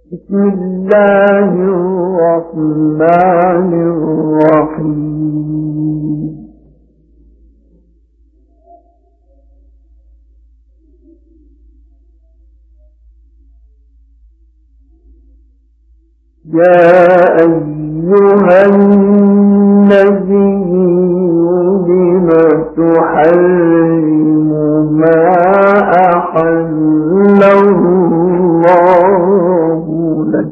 بسم الله الرحمن الرحيم. يا أيها النبي لم تحرم ما أحل الله لك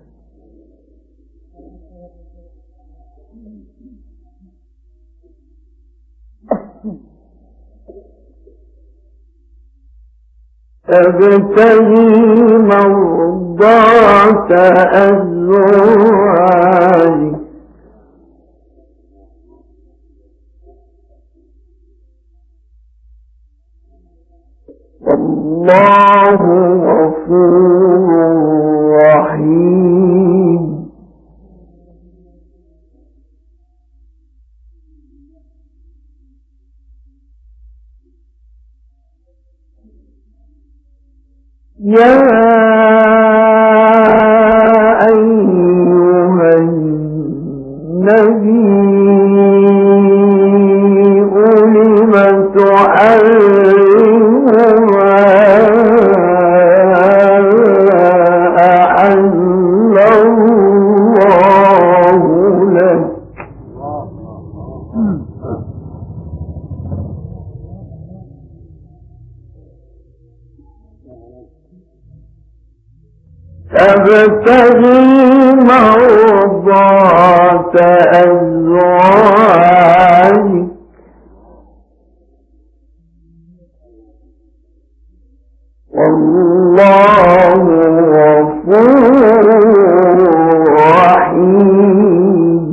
تبتغي مرضات أزواجك والله غفور رحيم. يا أيها النبي لم تحرم ما أحل الله لك تبتغي مرضات أزواجك والله غفور رحيم.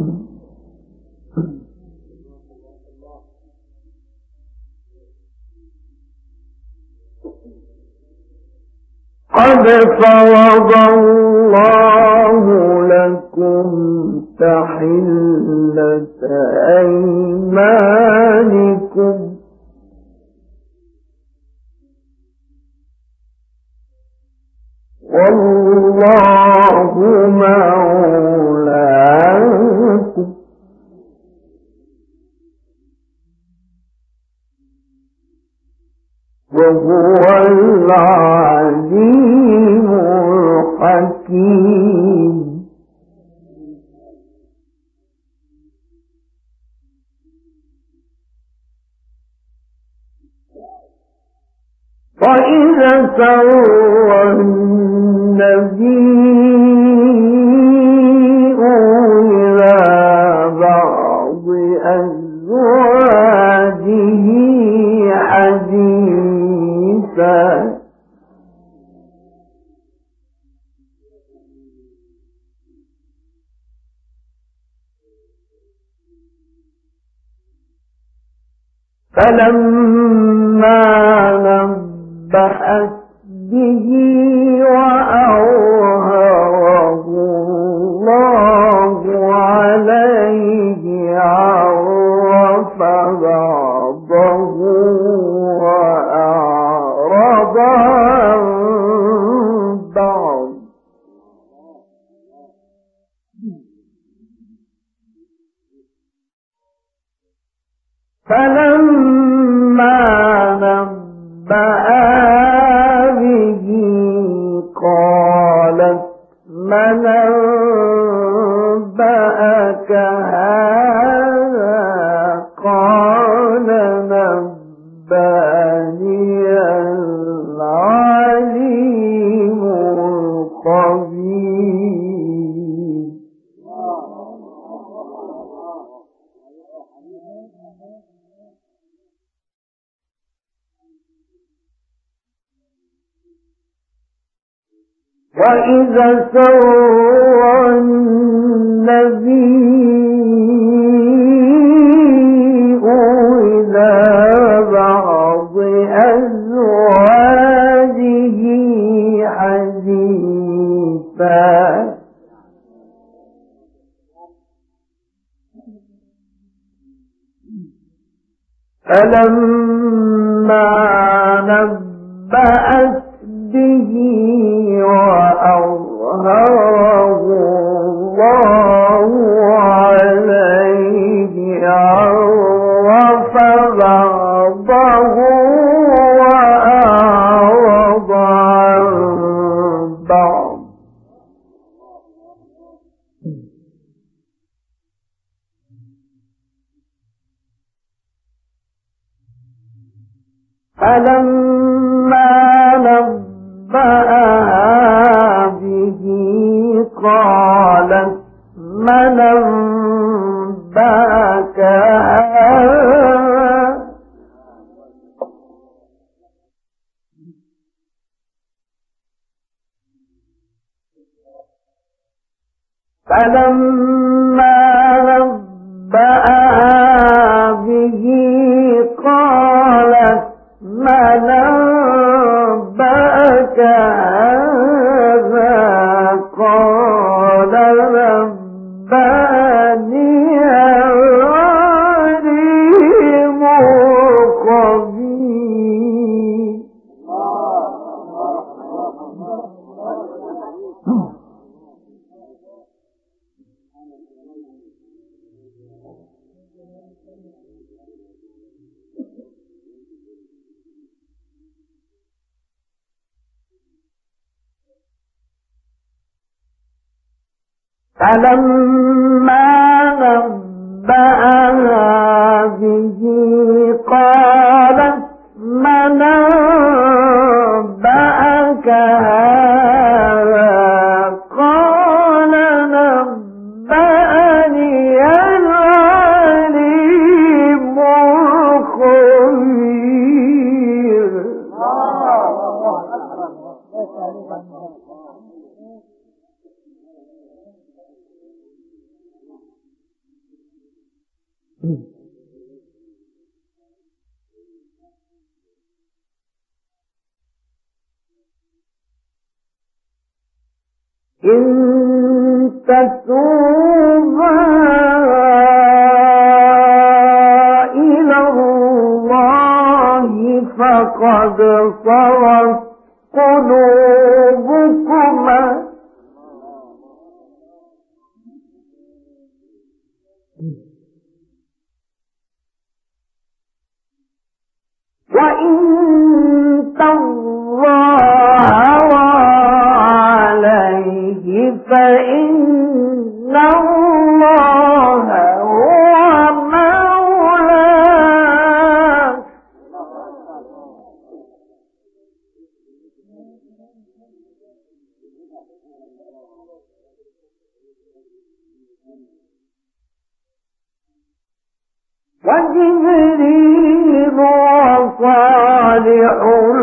قد فرض الله لكم تحلة أيمانكم والله مولاكم وهو العليم الحكيم. وإذا سر النبي إلى بعض أزواجه حديثا فلما نبأت به وأظهره الله عليه عرف بعضه وأعرض عن بعض فلما نبأ به قالت من أنبأك هذا قال نبأني العليم الخبير. وإذا سر النبي إلى بعض أزواجه حديثا فلما نبأت به وأظهره بعض فلما نبأها به قالت من أنبأك هذا فلما نبأها به قالت من أنبأك هذا قال نبأني العليم الخبير فلما نبأها به قالت من أنبأك هذا قال نبأني العليم الخبير إن تتوبا إلى الله فقد صغت قلوبكما وإن تظاهرا عليه فإن الله هو مولاه وجبريل وصالح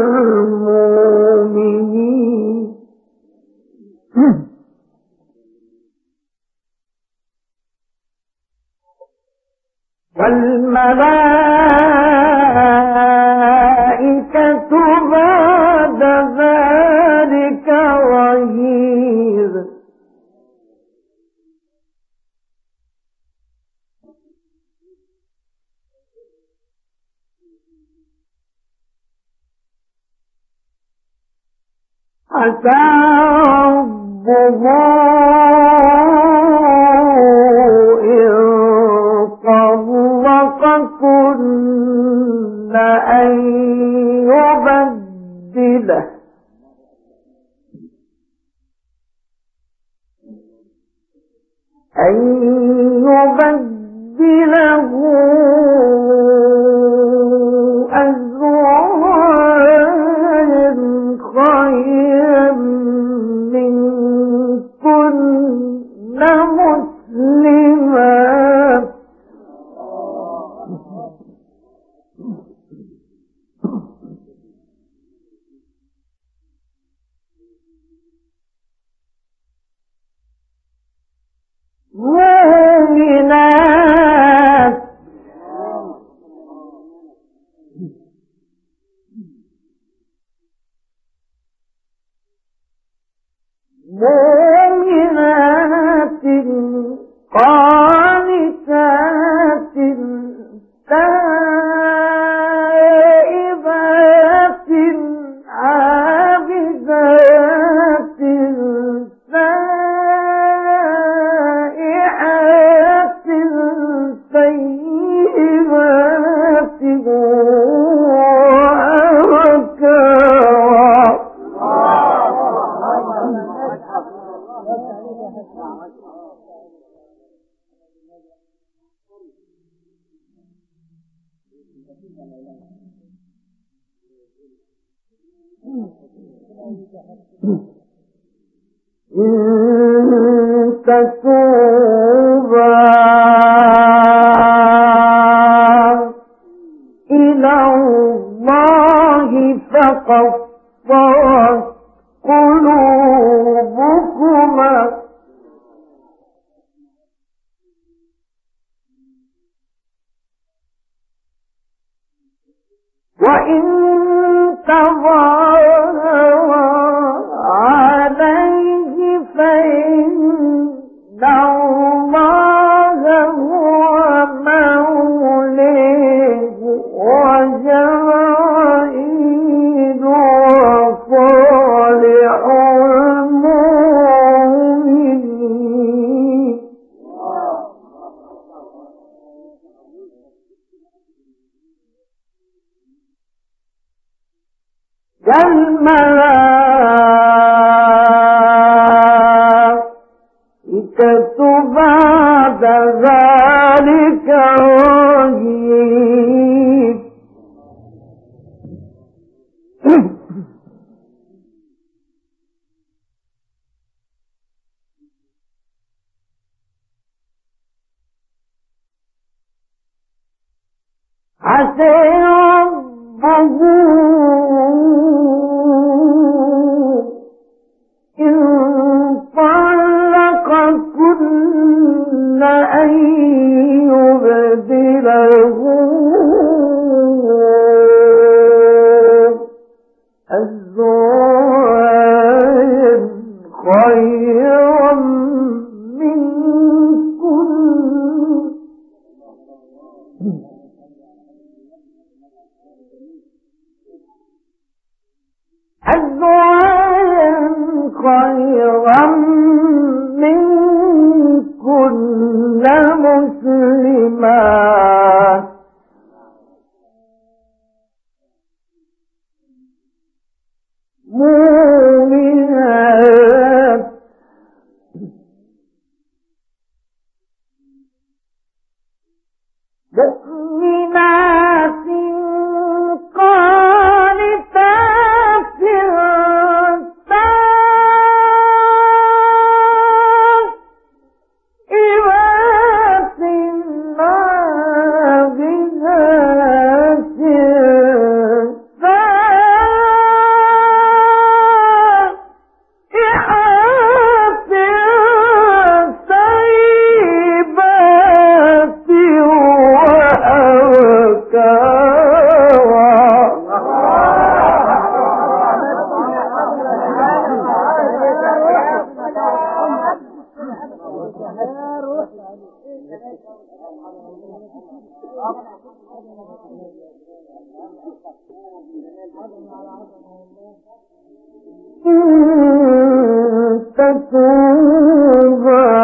المؤمنين والملائكة بعد ذلك ظهير عسى ربه إن طلقكن أن يبدله أزواجا خيرا منكن مسلمات مؤمنات قانتات تائبات عابدات سائحات طيبات وأبكارا إن تتوبا إلى الله فقد صغت قلوبكما وإن تظاهرا عليه فإن الله هو مولاه وجبرائيل وصالح المؤمنين والملائكة بعد ذلك ظهير عسى ربه إن طلقكن أن يبدله أزواجا خيرا منكن خيرا منكن مسلمات مؤمنات مؤمنات قانتات تتوبا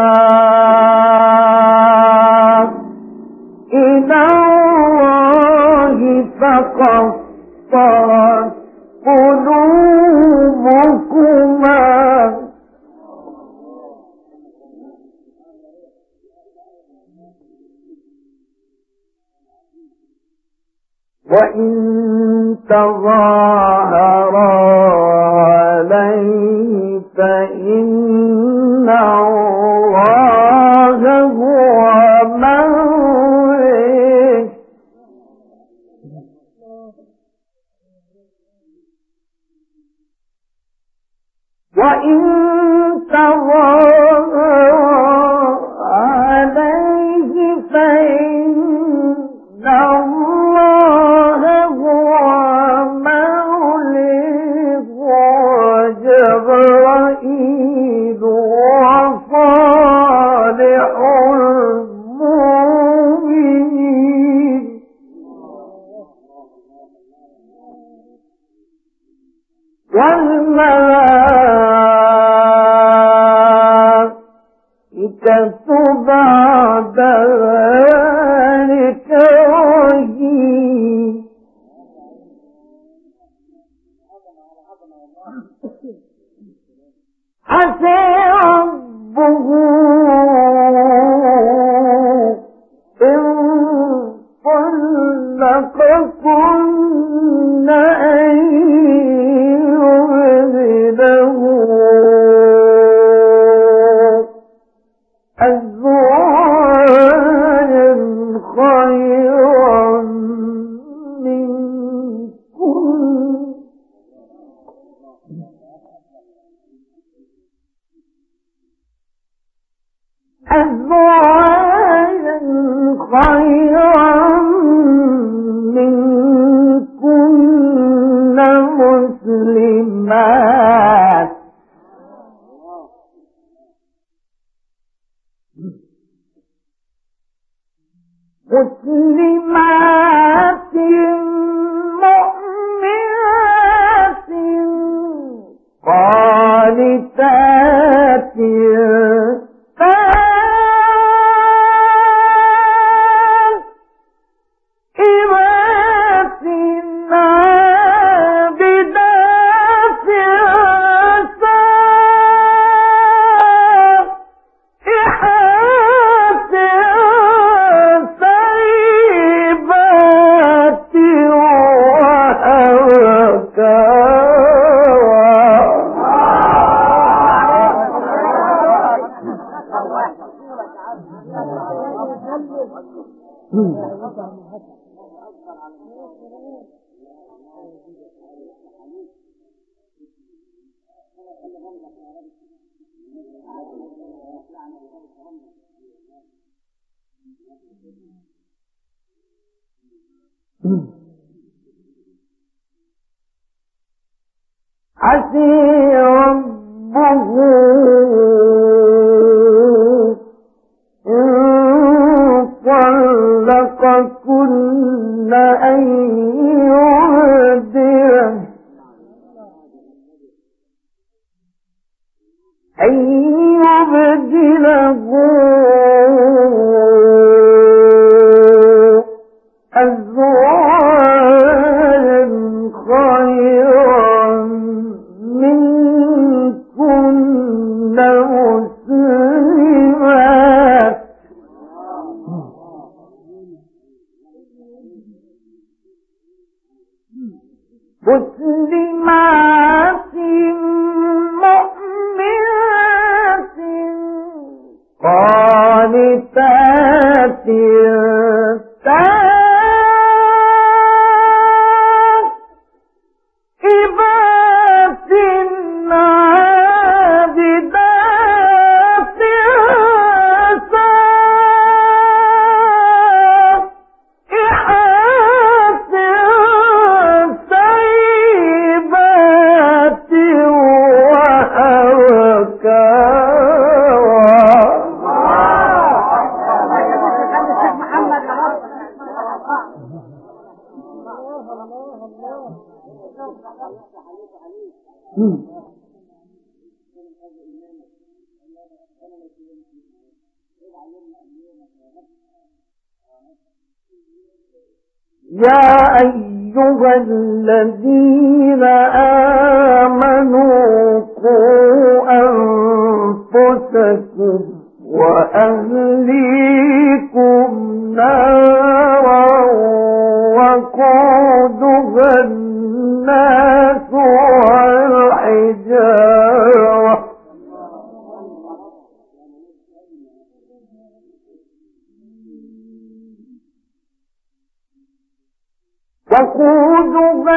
إلى الله فقد صغت قلوبكما وإن تظاهرا عليه فإن الله هو مولاه وإن تظاهرا عليه فإن الله هو مولاه وجبرائيل وصالح المؤمنين والملائكة بعد ذلك ظهير عسى ربه أزواجا خيرا منكن مسلمات مؤمنات قانتات عسى ربه إن طلقكن أن يبدله أزواجا خيرا منكن مسلمات مؤمنات قانتات تائبات عابدات سائحات طيبات يا أيها الذين آمنوا قوا أنفسكم وأهليكم نارا وقودها الناس والحجارة وقودها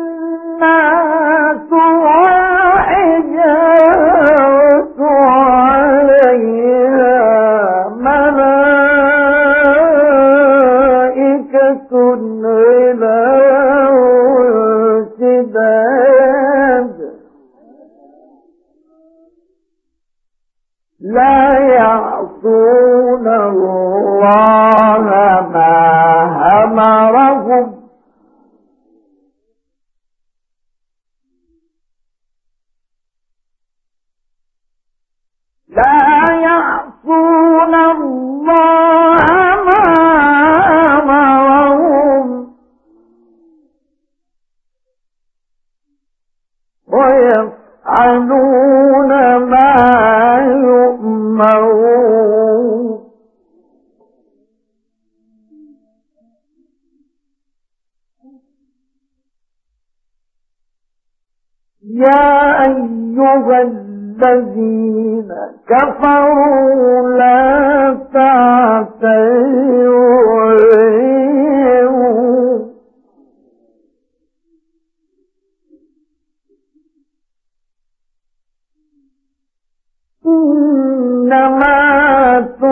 الناس والحجارة عليها ملائكة غلاظ شداد لا يعصون الله ما أمرهم ويفعلون ما يؤمرون يا أيها الذين كفروا لا تعتذروا إنما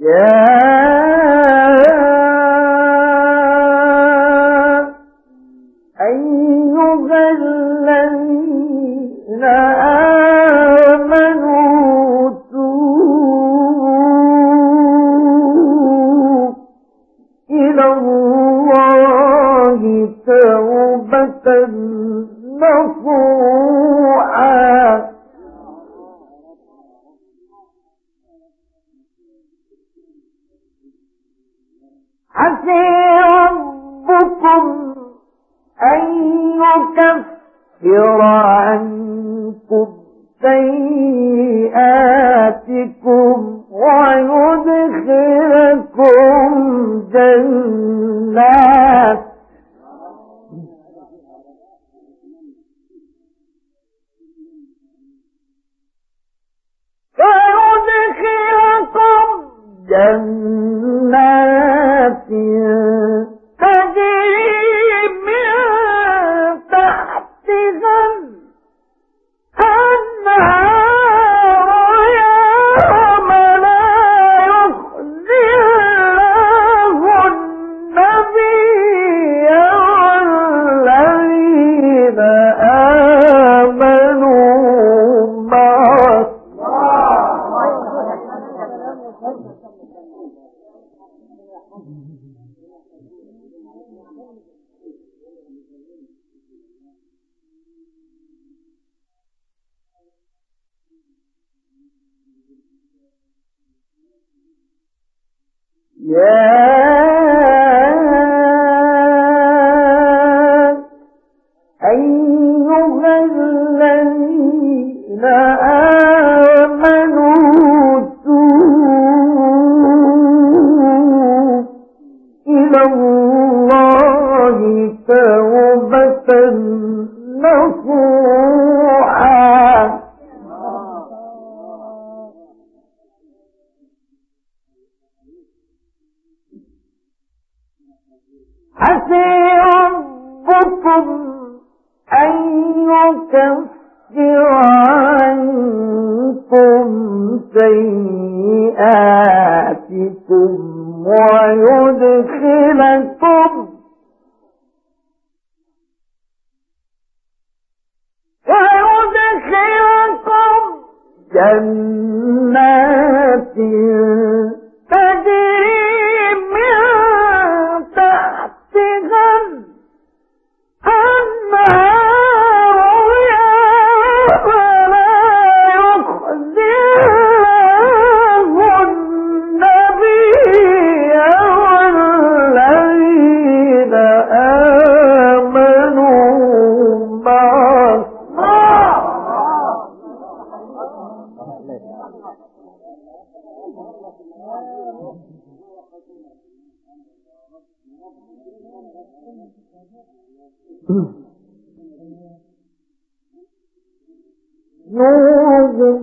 نورهم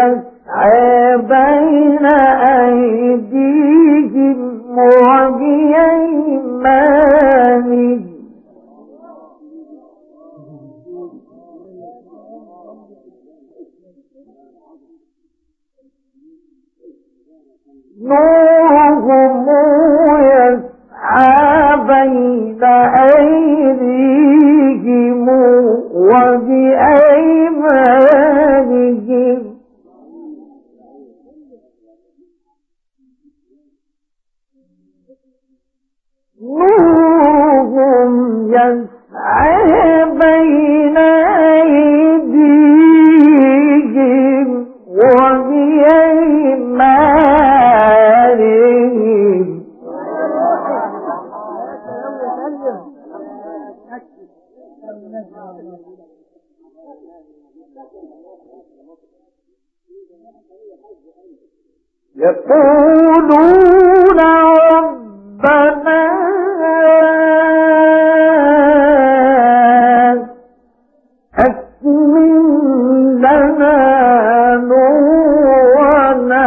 يسعى بين أيديهم وبأيمانهم نورهم يسعى بين أيديهم وبأيمانهم نورهم يسعى بين أيديهم وبأيمانهم يقولون ربنا أتمم لنا نورنا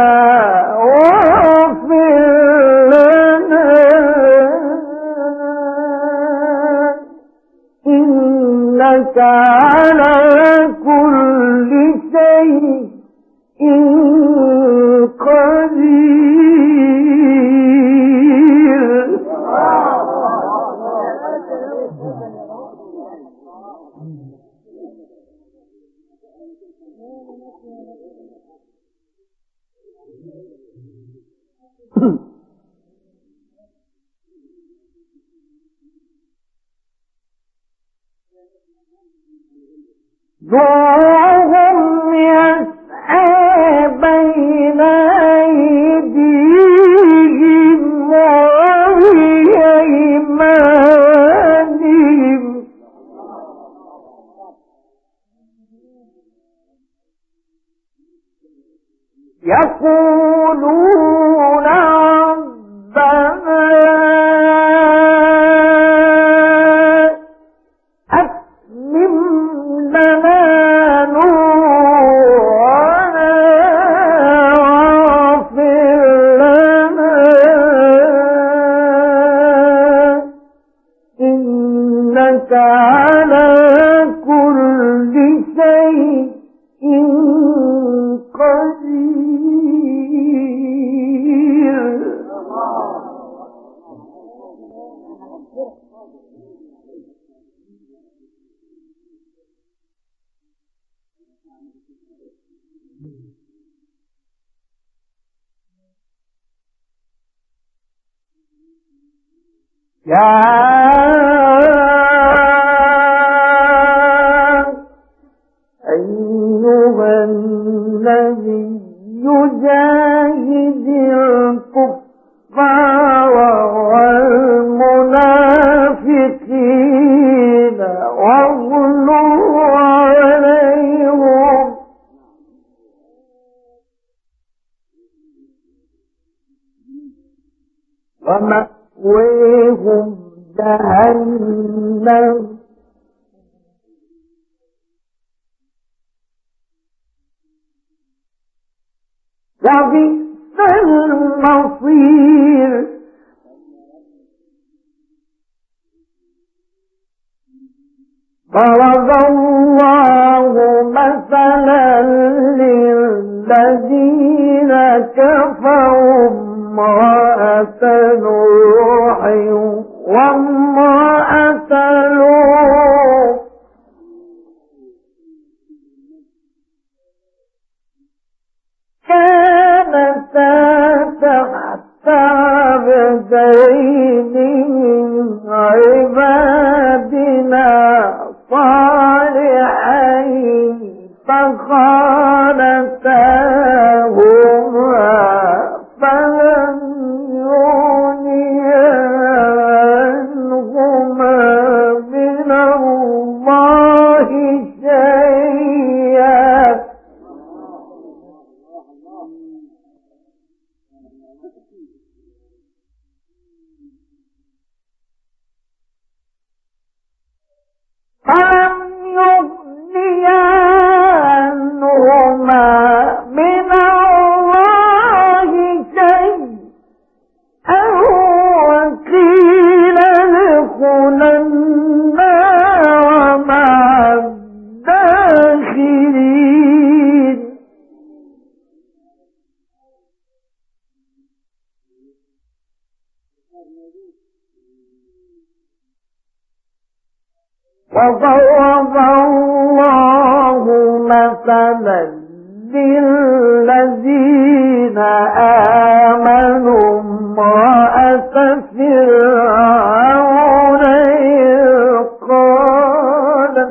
واغفر لنا إنك على كل شيء قدير نورهم يسعى بين أيديهم وبأيمانهم يقولون ربنا أتمم لنا نورنا واغفر لنا إنك على كل شيء قدير. يا أيها النبي جاهد الكفار والمنافقين واغلظ عليهم ومأويهم جهنم وبئس المصير. ضرب الله مثلا للذين كفروا امرأة نوح وامرأة لوط كانتا تحت عبدين من عبادنا صالحين فخانتاهما فلم يغنيا عنهما من الله شيئا من الله شيئا وقيل ادخلا النار مع الداخلين. وضرب الله مثلا للذين آمنوا امرأة فرعون إذ قالت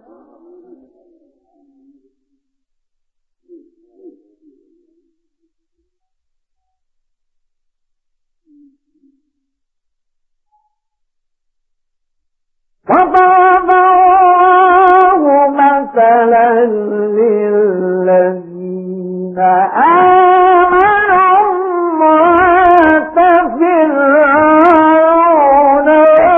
وضرب الله مثلا للذين آمنوا امرأة فرعون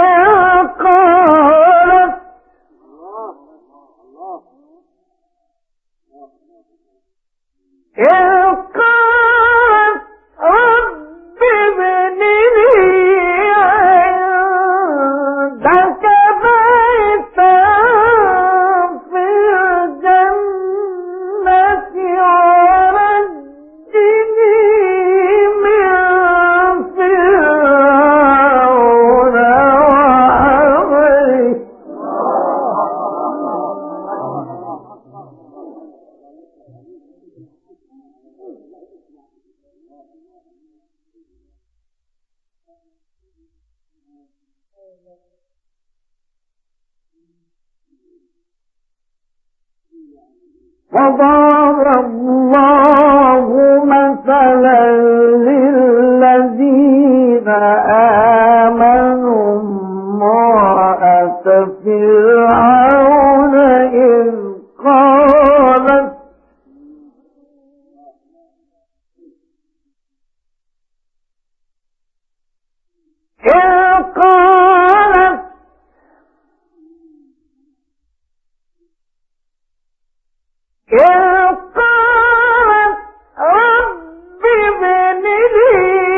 إذ قالت رب ابن لي عندك بيتا في الجنة ونجني وضرب الله مثلا للذين آمنوا امرأة فرعون إذ قالت رب ابن لي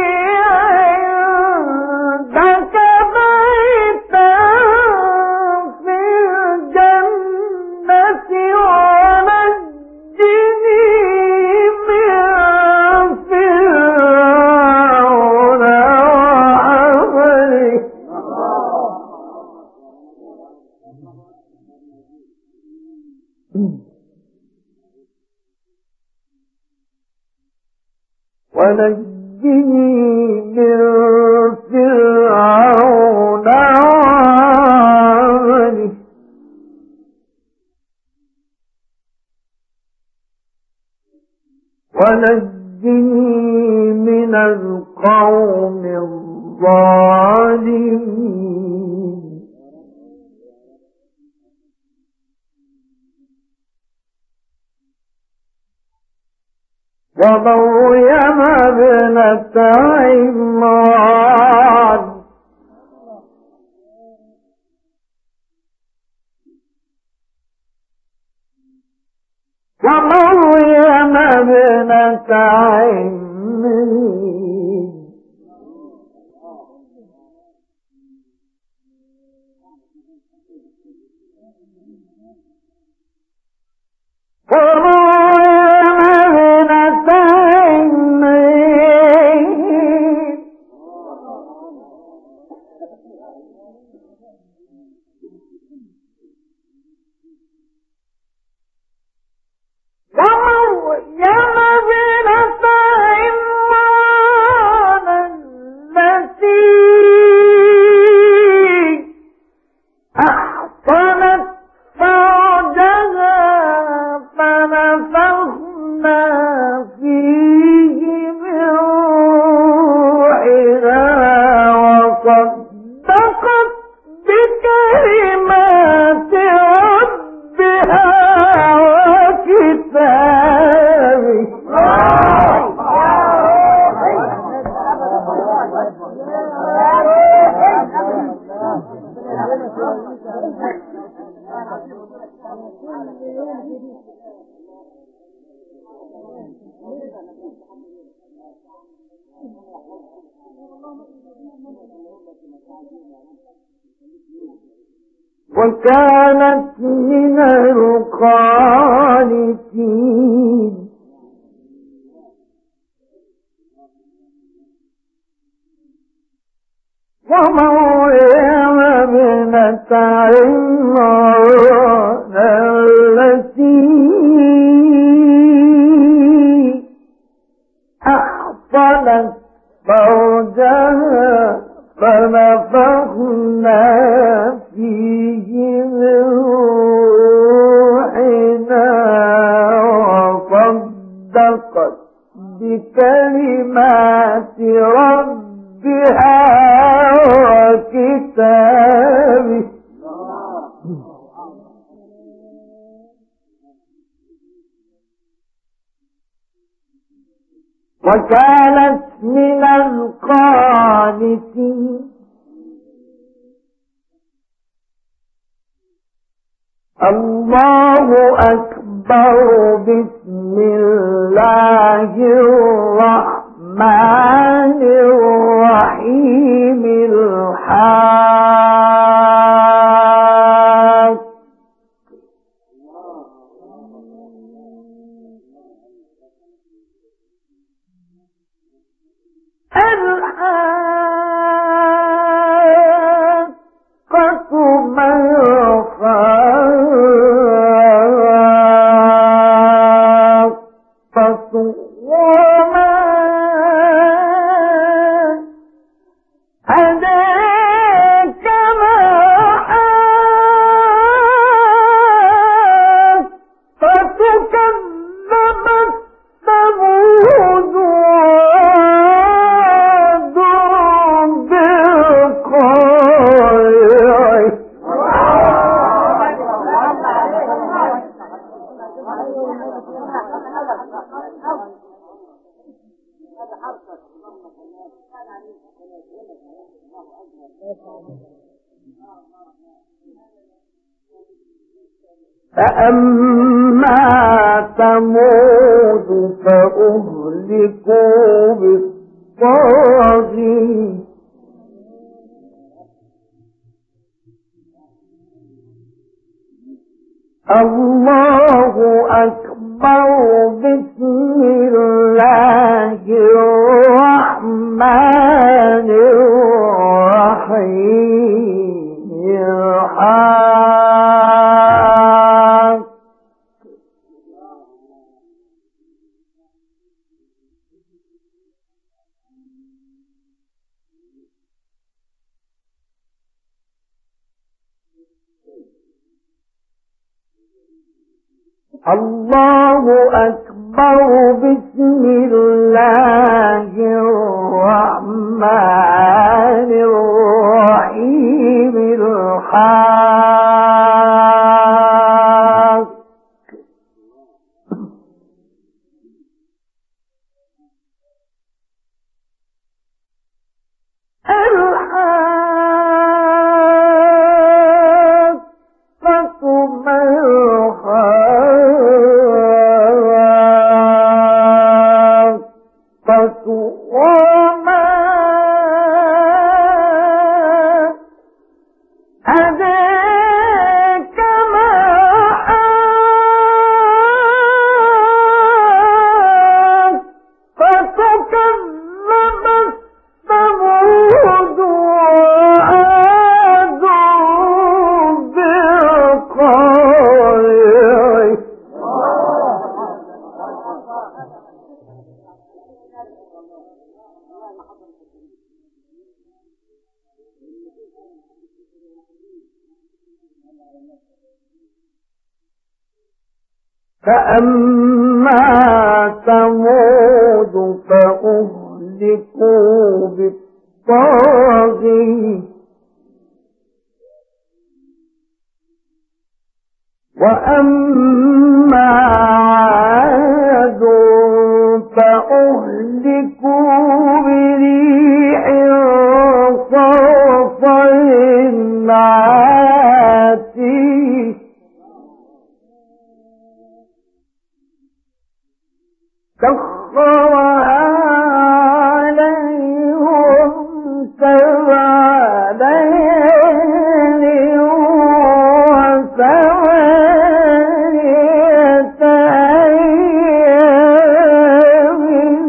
عندك بيتا في الجنة ونجني من فرعون وعمله. ونجني من فرعون وعمله ونجني من القوم الظالمين. ومريم ابنة عمران ومريم ابنة عمران وكانت من القانتين. ومريم ابنة عمران التي أحصنت فرجها فنفخنا فيه من روحنا وصدقت بكلمات ربها وكتابه. وكانت من القانتين. الله أكبر. بسم الله الرحمن الرحيم. الحاقة ما الحاقة وما أدراك ما الحاقة. فأما ثمود فأهلكوا بالطاغية الله أكبر. بسم الله الرحمن الرحيم. الله أكبر. بسم الله الرحمن الرحيم. الحاق. فأما ثمود فأهلكوا بالطاغية وأما عاد فأهلكوا بريح صرصر عاتيه سخرها عليهم 7 ليال و8 أيام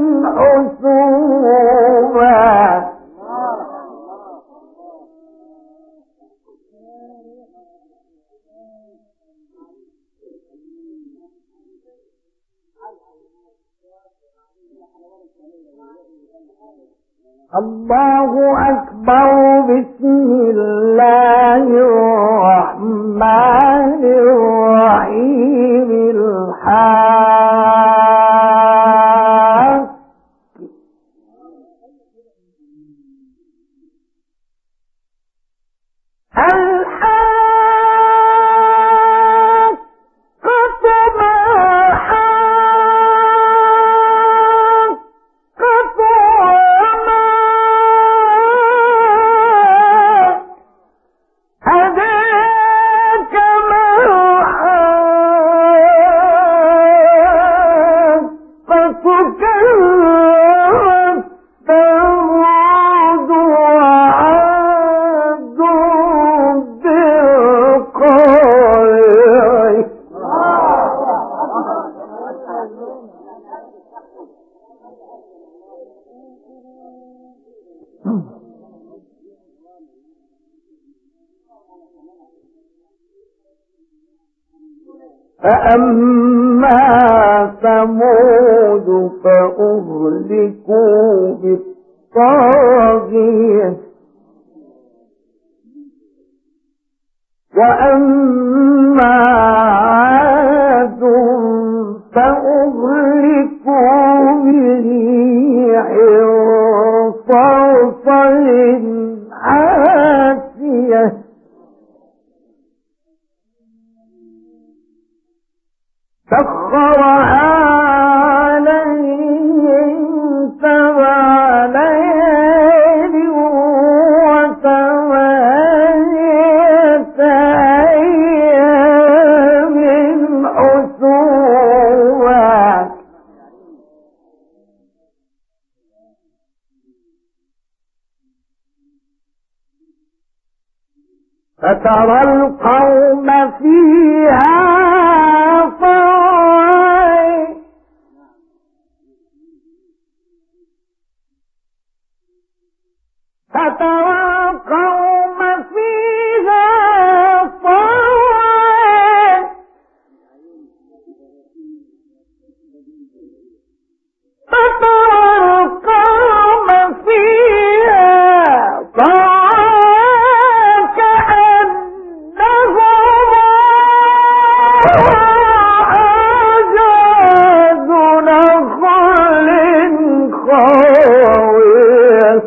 حسوما. الله أكبر. بسم الله الرحمن الرحيم. الحاق. فأما ثمود فأهلكوا بالطاغية وأما عاد فأهلكوا بريح صرصر عاتية سخرها عليهم 7 ليال فترى القوم فيها صرعى فترى القوم فيها صرعى فترى القوم فيها صرعى كأنهم أعجاز نخل خاوية.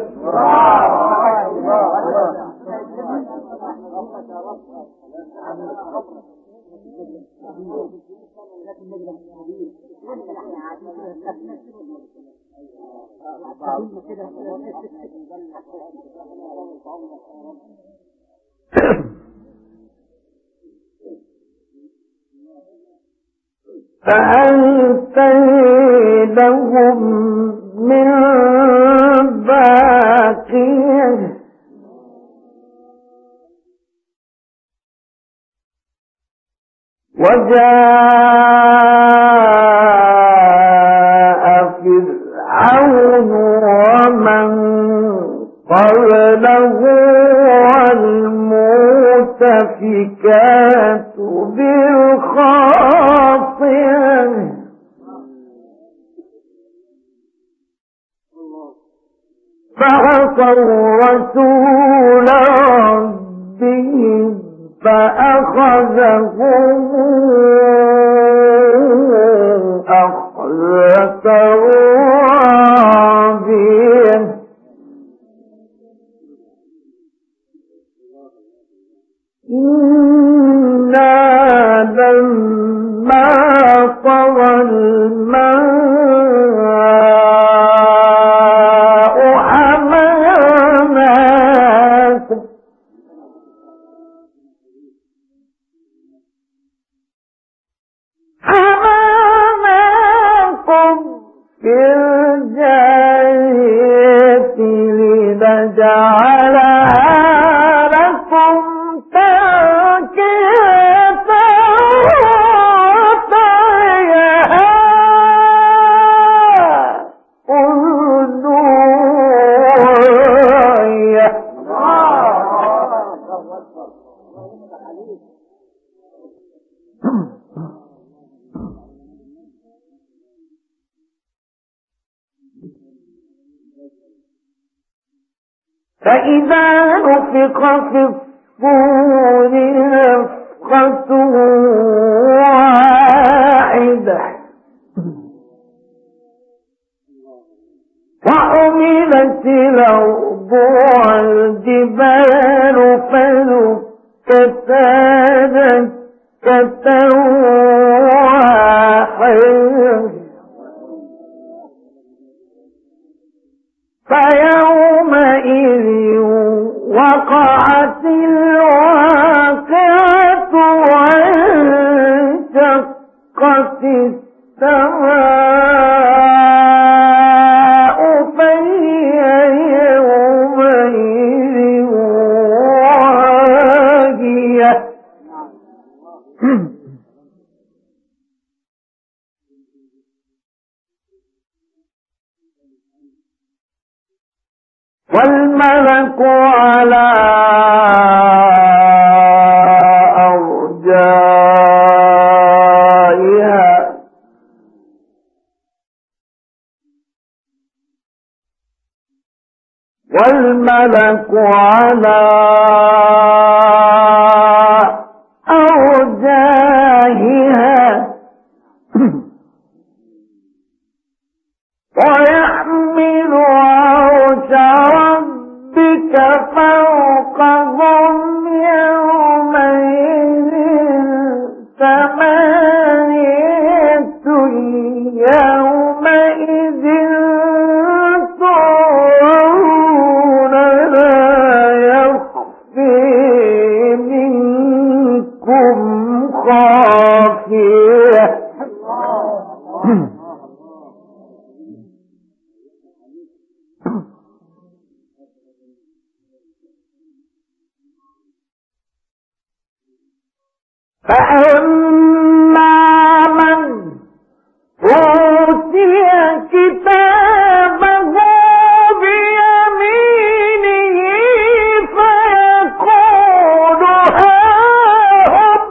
فأنتينهم من باقيه وجاء فرعون ومن قبله والمؤتفكات بالخاطئة فعصوا رسول ربهم فأخذهم أخذة رابية. إنا لما طغى الماء حملناكم في الجارية لنجعلها لكم تذكرة وتعيها أذن واعية. فإذا نفخ في الصور نفخة واحدة وحملت الأرض والجبال فدكتا دكة واحدة فيومئذ وقعت الواقعة وانشقت السماء فهي يومئذ واهية. والملك على أرجائها والملك على أرجائها ويحمل عرش ربك فوقهم يومئذ ثمانية يومئذ ترون لا يخفي منكم خافية. فأما من أوتي كتابه بيمينه فيقول هاهم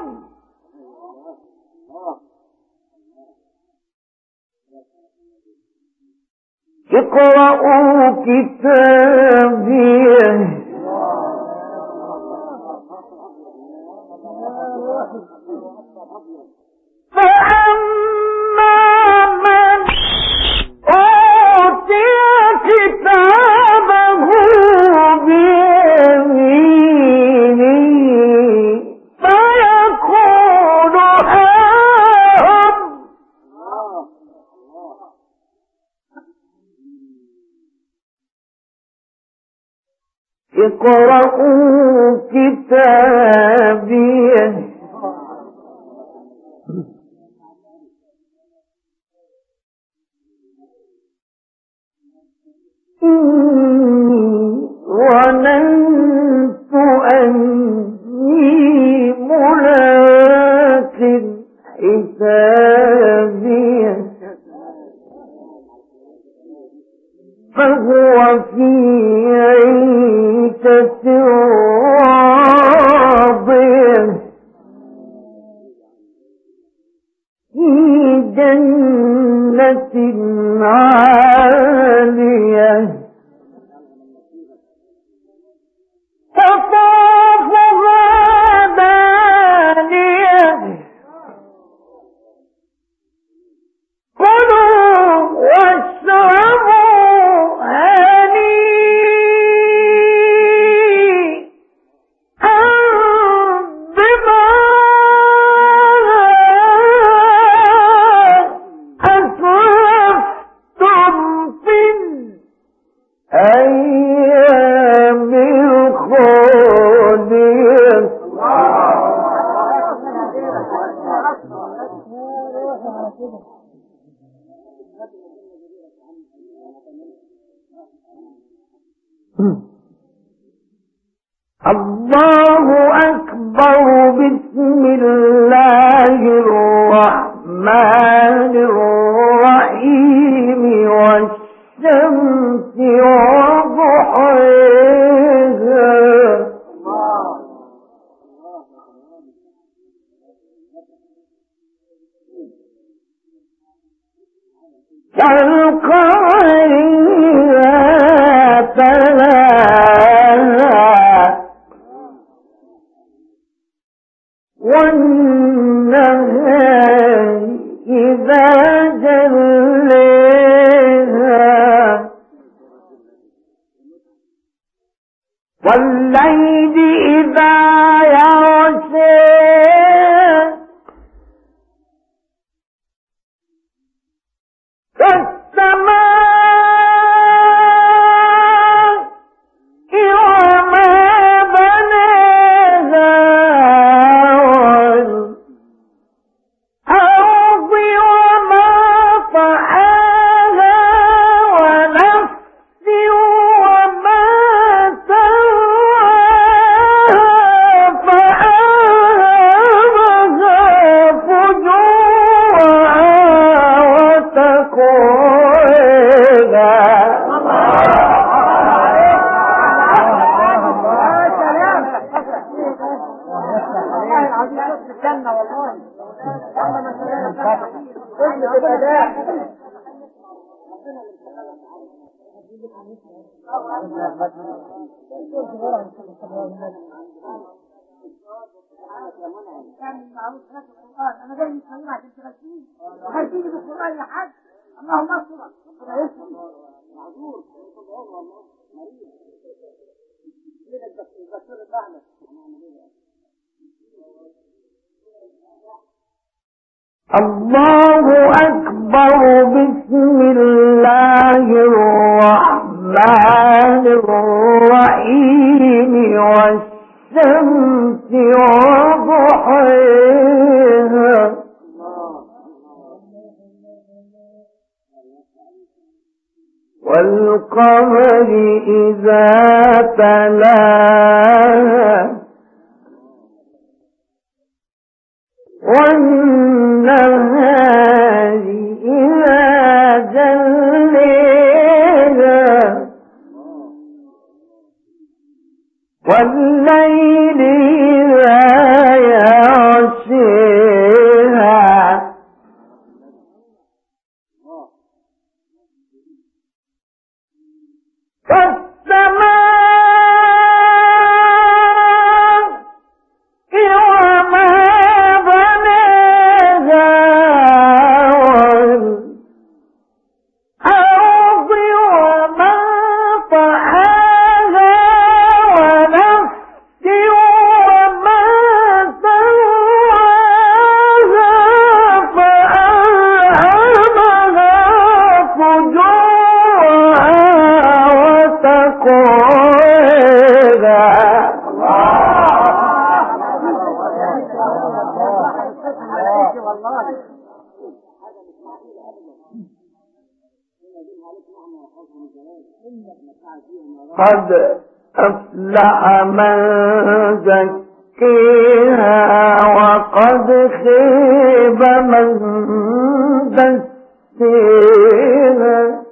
اقرءوا كتابيه فأما من أوتي كتابه بيمينه فيقول هاهم اقرءوا كتابيه ظننت أني ملاق حسابيه فهو في عيشة راضية في جنة عالية قطوفها دانية كلوا واشربوا هنيئا بما أسلفتم في الأيام الخالية الله أكبر. بسم الله الرحمن الرحيم والشمس وضحيها كالقمر إذا تلاها والنهار إذا جليها والليل إذا يغشاها والسماء وما بناها والأرض وما طحاها ونفس وما سواها فألهمها فجورها وتقواها انا جاي من الصلاه عشان تغسلني وخايفين بالقران يا حاج. اللهم اصبر معذور والله مريض كده الدكتور بتاعنا الله أكبر. بسم الله الرحمن الرحيم والشمس وضحيها والقمر إذا تلاها والنهار إذا جليها والليل إذا يغشيها قد أفلح من زكيها وقد خيب من دسيها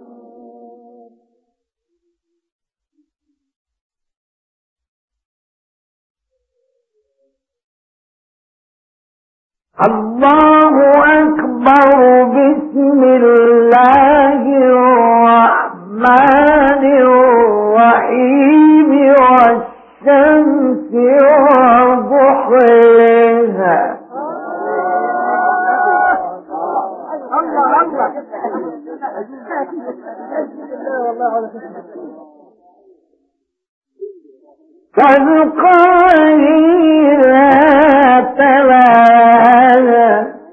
الله أكبر بسم الله الرحمن الرحيم والشمس وضحيها والقمر إذا تلاها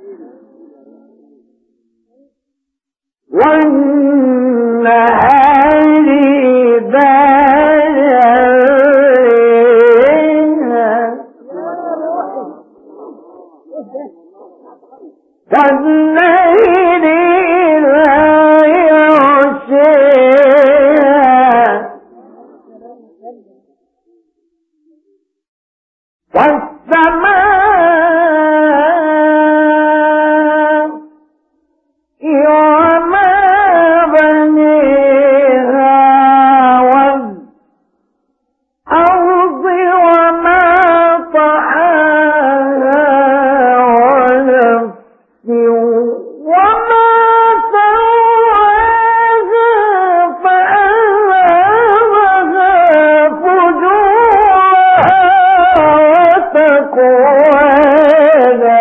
والنهار إذا جليها والليل إذا يغشيها والسماء وما بنيها والأرض وما طحاها ونفس وما سواها فألهمها فجورها وتقواها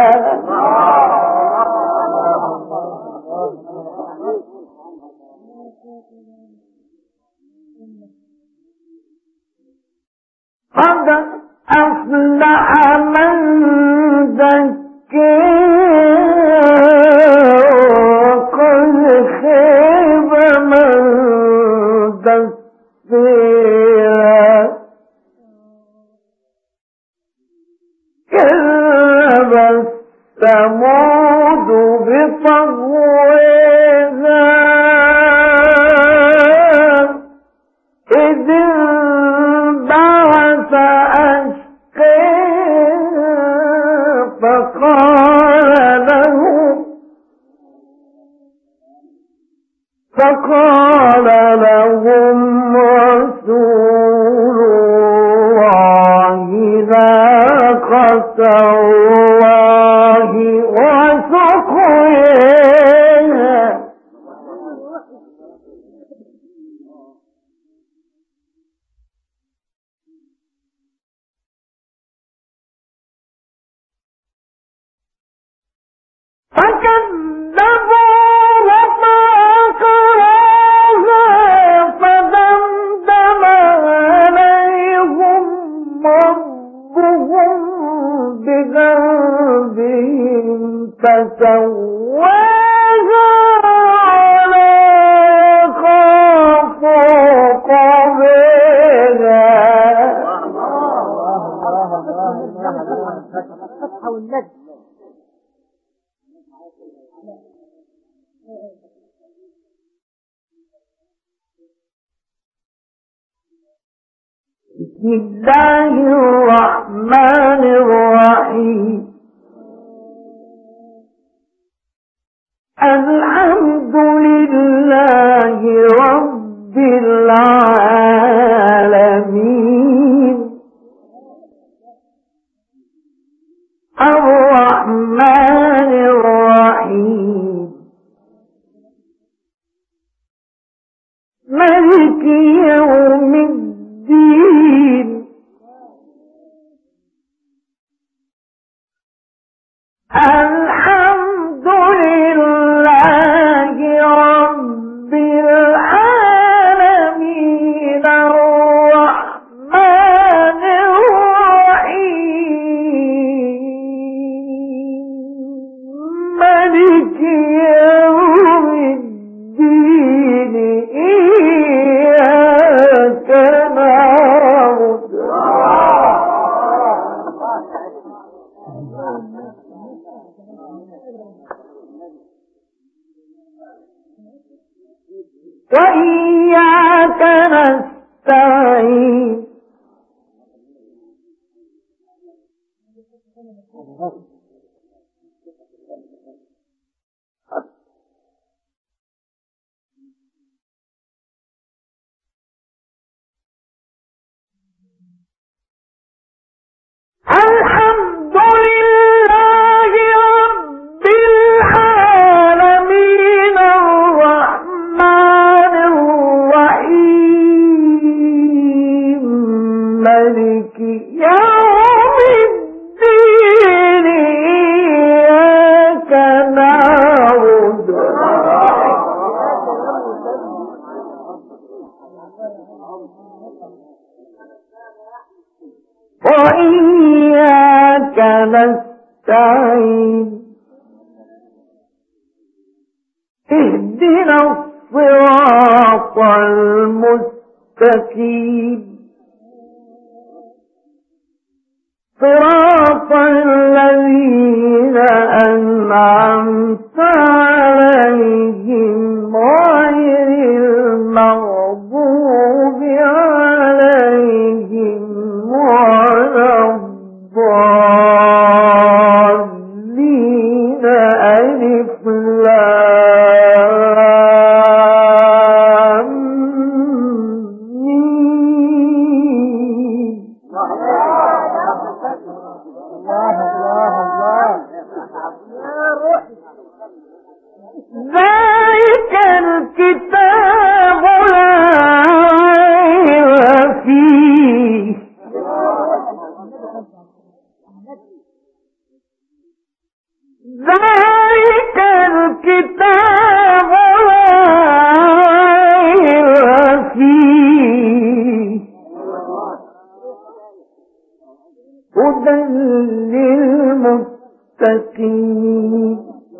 قد أفلح من زكاها وقد خيب من دسيها كذبت ثمود بطغواها إذ انبعث أشقاها فقال لهم رسول الله ناقة الله وسقياها فكذبوه فعقروها فدمدم عليهم ربهم بذنبهم فسواها ولا يخاف عقباها بسم الله الرحمن الرحيم الحمد لله رب العالمين الرحمن الرحيم مالك يوم الدين الحمد لله رب العالمين الرحمن الرحيم مالك يوم الدين إياك نعبد وإياك نستعين الحمد لله رب العالمين الرحمن الرحيم مالك يوم الدين إياك نعبد وإياك نستعين اهدنا الصراط المستقيم صراط الذين أنعمت عليهم غير المغضوب عليهم ولا الضالين ألف لام ميم ذلك الكتاب لا ريب فيه ذلك الكتاب لا ريب فيه هدى للمتقين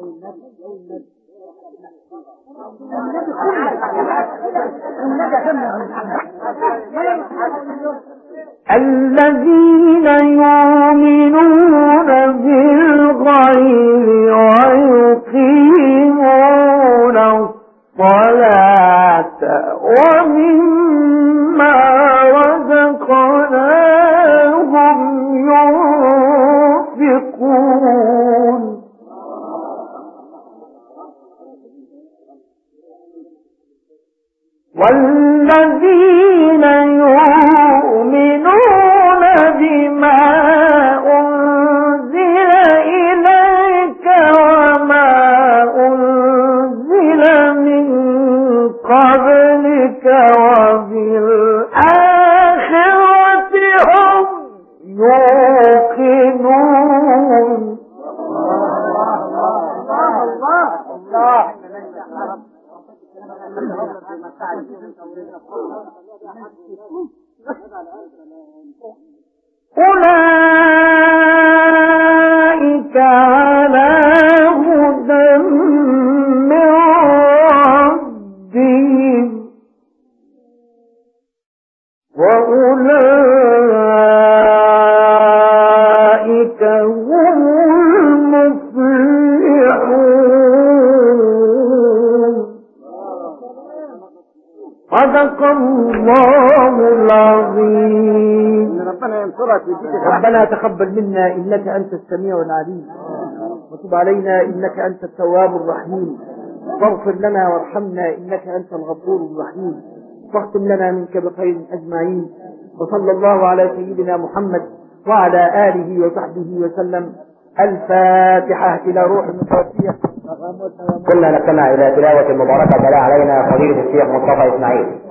الذين يؤمنون بالغيب ويقيمون الصلاة ومما رزقناهم ينفقون والذين يؤمنون بما أنزل إليك وما أنزل من قبلك وبالآخرة هم يوقنون أولئك على هدى من ربهم وأولئك هم المفلحون صدق الله العظيم. ربنا ينصرك ربنا تقبل منا إنك أنت السميع العليم وتب علينا إنك أنت التواب الرحيم. واغفر لنا وارحمنا إنك أنت الغفور الرحيم، واختم لنا منك بخير أجمعين. وصلى الله على سيدنا محمد وعلى آله وصحبه وسلم. الفاتحة إلى روح المتوفية. كنا نستمع إلى تلاوة مباركة تلا علينا فضيلة الشيخ مصطفى إسماعيل.